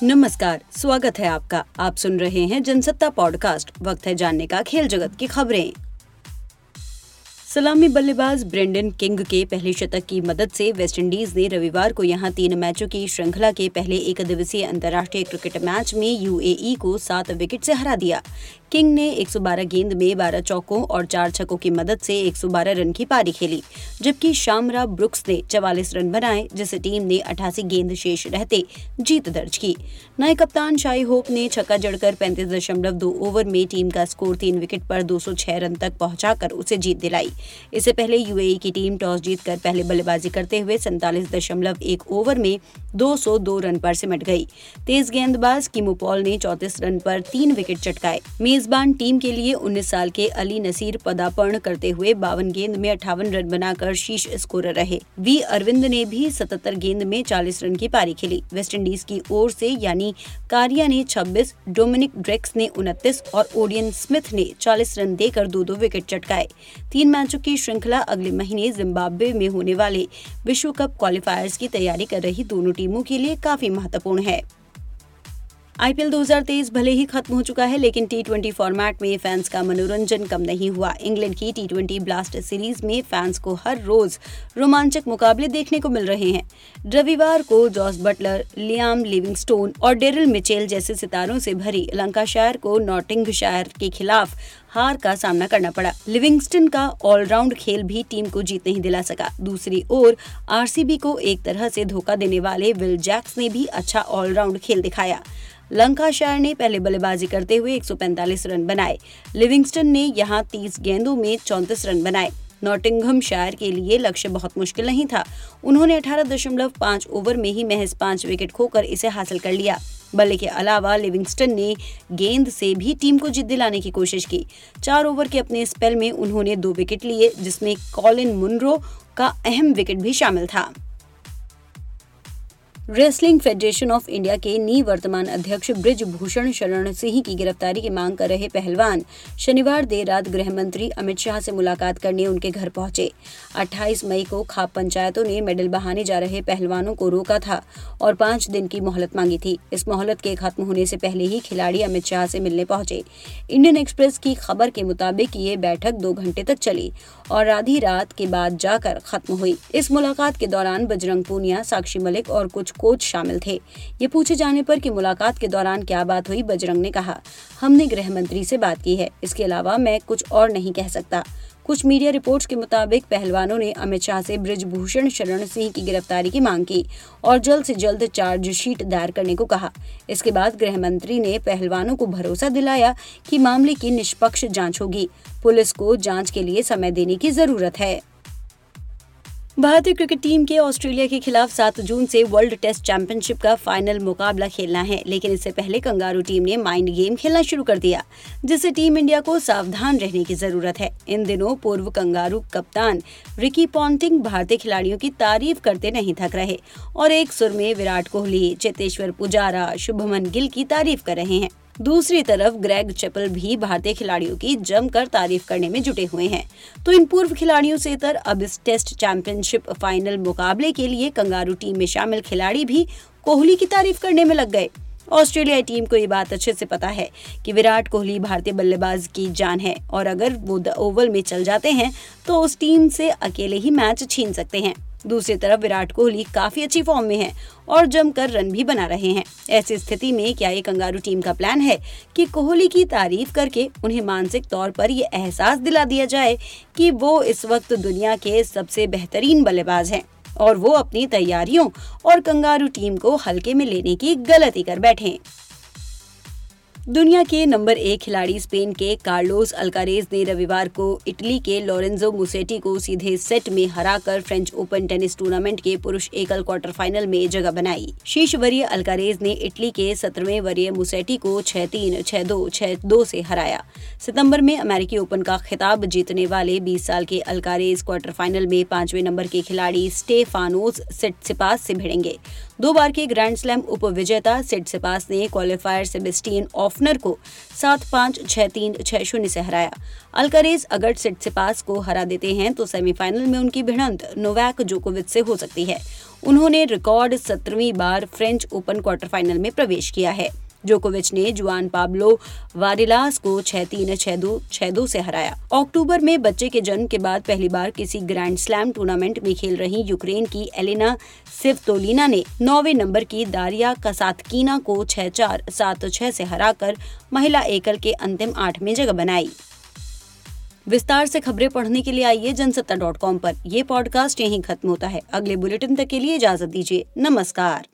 नमस्कार, स्वागत है आपका। आप सुन रहे हैं जनसत्ता पॉडकास्ट। वक्त है जानने का खेल जगत की खबरें। सलामी बल्लेबाज ब्रेंडन किंग के पहले शतक की मदद से वेस्टइंडीज ने रविवार को यहां 3 मैचों की श्रृंखला के पहले एकदिवसीय अंतर्राष्ट्रीय क्रिकेट मैच में यूएई को 7 विकेट से हरा दिया। किंग ने 112 गेंद में 12 चौकों और 4 छक्कों की मदद से 112 रन की पारी खेली, जबकि शामरा ब्रुक्स ने 44 रन बनाए, जिससे टीम ने 88 गेंद शेष रहते जीत दर्ज की। नए कप्तान शाई होप ने छक्का जड़कर 35.2 ओवर में टीम का स्कोर 3 विकेट पर 206 रन तक पहुंचाकर उसे जीत दिलाई। इससे पहले यूएई की टीम टॉस जीतकर पहले बल्लेबाजी करते हुए 47.1 ओवर में 202 रन पर सिमट गई। तेज गेंदबाज किमो पॉल ने 34 रन पर 3 विकेट चटकाए। मेजबान टीम के लिए 19 साल के अली नसीर पदार्पण करते हुए 52 गेंद में 58 रन बनाकर शीर्ष स्कोरर रहे। वी अरविंद ने भी 77 गेंद में 40 रन की पारी खेली। वेस्टइंडीज की ओर से यानी कारिया ने 26, डोमिनिक ड्रेक्स ने 29 और ओडियन स्मिथ ने 40 रन देकर 2-2 विकेट चटकाए। 3 मैचों की श्रृंखला अगले महीने जिम्बाब्वे में होने वाले विश्व कप क्वालिफायर्स की तैयारी कर रही दोनों टीमों के लिए काफी महत्वपूर्ण है। आईपीएल 2023 भले ही खत्म हो चुका है, लेकिन टी20 फॉर्मेट में फैंस का मनोरंजन कम नहीं हुआ। इंग्लैंड की टी20 ब्लास्ट सीरीज में फैंस को हर रोज रोमांचक मुकाबले देखने को मिल रहे हैं। रविवार को जॉस बटलर, लियाम लिविंगस्टोन और डेरिल मिचेल जैसे सितारों से भरी लंकाशायर को नॉटिंघशायर के खिलाफ हार का सामना करना पड़ा। लिविंगस्टन का ऑलराउंड खेल भी टीम को जीत नहीं दिला सका। दूसरी ओर आरसीबी को एक तरह से धोखा देने वाले विल जैक्स ने भी अच्छा ऑलराउंड खेल दिखाया। लंकाशायर ने पहले बल्लेबाजी करते हुए 145 रन बनाए। लिविंगस्टन ने यहां 30 गेंदों में 34 रन बनाए। नॉटिंघमशायर के लिए लक्ष्य बहुत मुश्किल नहीं था। उन्होंने 18.5 ओवर में ही महज 5 विकेट खोकर इसे हासिल कर लिया। बल्ले के अलावा लिविंगस्टन ने गेंद से भी टीम को जीत दिलाने की कोशिश की। 4 ओवर के अपने स्पेल में उन्होंने 2 विकेट लिए, जिसमें कॉलिन मुनरो का अहम विकेट भी शामिल था। रेसलिंग फेडरेशन ऑफ इंडिया के निवर्तमान अध्यक्ष बृजभूषण शरण सिंह की गिरफ्तारी की मांग कर रहे पहलवान शनिवार देर रात गृह मंत्री अमित शाह से मुलाकात करने उनके घर पहुंचे। 28 मई को खाप पंचायतों ने मेडल बहाने जा रहे पहलवानों को रोका था और 5 दिन की मोहलत मांगी थी। इस मोहलत के खत्म होने से पहले ही खिलाड़ी अमित शाह से मिलने पहुंचे। इंडियन एक्सप्रेस की खबर के मुताबिक ये बैठक 2 घंटे तक चली और आधी रात के बाद जाकर खत्म हुई। इस मुलाकात के दौरान बजरंग पूनिया, साक्षी मलिक और कुछ कोच शामिल थे। ये पूछे जाने पर कि मुलाकात के दौरान क्या बात हुई, बजरंग ने कहा, हमने गृह मंत्री से बात की है, इसके अलावा मैं कुछ और नहीं कह सकता। कुछ मीडिया रिपोर्ट्स के मुताबिक पहलवानों ने अमित शाह से बृजभूषण शरण सिंह की गिरफ्तारी की मांग की और जल्द से जल्द चार्जशीट दायर करने को कहा। इसके बाद गृह मंत्री ने पहलवानों को भरोसा दिलाया कि मामले की निष्पक्ष जांच होगी। पुलिस को जांच के लिए समय देने की जरूरत है। भारतीय क्रिकेट टीम के ऑस्ट्रेलिया के खिलाफ 7 जून से वर्ल्ड टेस्ट चैंपियनशिप का फाइनल मुकाबला खेलना है, लेकिन इससे पहले कंगारू टीम ने माइंड गेम खेलना शुरू कर दिया, जिससे टीम इंडिया को सावधान रहने की जरूरत है। इन दिनों पूर्व कंगारू कप्तान रिकी पॉन्टिंग भारतीय खिलाड़ियों की तारीफ करते नहीं थक रहे और एक सुर में विराट कोहली, चेतेश्वर पुजारा, शुभमन गिल की तारीफ कर रहे हैं। दूसरी तरफ ग्रेग चैपल भी भारतीय खिलाड़ियों की जमकर तारीफ करने में जुटे हुए हैं। तो इन पूर्व खिलाड़ियों से इतर अब इस टेस्ट चैंपियनशिप फाइनल मुकाबले के लिए कंगारू टीम में शामिल खिलाड़ी भी कोहली की तारीफ करने में लग गए। ऑस्ट्रेलियाई टीम को ये बात अच्छे से पता है कि विराट कोहली भारतीय बल्लेबाज की जान है और अगर वो द ओवल में चल जाते हैं तो उस टीम से अकेले ही मैच छीन सकते हैं। दूसरी तरफ विराट कोहली काफी अच्छी फॉर्म में हैं और जमकर रन भी बना रहे हैं। ऐसी स्थिति में क्या ये कंगारू टीम का प्लान है कि कोहली की तारीफ करके उन्हें मानसिक तौर पर ये एहसास दिला दिया जाए कि वो इस वक्त दुनिया के सबसे बेहतरीन बल्लेबाज हैं और वो अपनी तैयारियों और कंगारू टीम को हल्के में लेने की गलती कर बैठे। दुनिया के नंबर 1 खिलाड़ी स्पेन के कार्लोस अल्कारेज ने रविवार को इटली के लोरेंजो मुसेटी को सीधे सेट में हराकर फ्रेंच ओपन टेनिस टूर्नामेंट के पुरुष एकल क्वार्टर फाइनल में जगह बनाई। शीर्ष वरीय अल्कारेज ने इटली के 17वें वरीय मुसेटी को 6-3, 6-2, 6-2 से हराया। सितंबर में अमेरिकी ओपन का खिताब जीतने वाले 20 साल के अल्कारेज क्वार्टर फाइनल में 5वें नंबर के खिलाड़ी स्टेफानोस सिट्सिपास से भिड़ेंगे। 2 बार के ग्रैंड स्लैम उपविजेता सिट्सिपास ने क्वालिफायर सेबेस्टियन हॉफनर को 7-5, 6-3, 6-0 से हराया। अल्कारेज अगर सिटसिपास को हरा देते हैं तो सेमीफाइनल में उनकी भिड़ंत नोवाक जोकोविच से हो सकती है। उन्होंने रिकॉर्ड 17वीं बार फ्रेंच ओपन क्वार्टर फाइनल में प्रवेश किया है। जोकोविच ने जुआन पाब्लो वारेलास को 6-3, 6-2, 6-2 से हराया। अक्टूबर में बच्चे के जन्म के बाद पहली बार किसी ग्रैंड स्लैम टूर्नामेंट में खेल रही यूक्रेन की एलेना सिवतोलिना ने 9वें नंबर की दारिया कासातकीना को 6-4, 7-6 से हराकर महिला एकल के अंतिम 8 में जगह बनाई। विस्तार से खबरें पढ़ने के लिए आइए जनसत्ता.com पर। ये पॉडकास्ट यहीं खत्म होता है। अगले बुलेटिन तक के लिए इजाजत दीजिए। नमस्कार।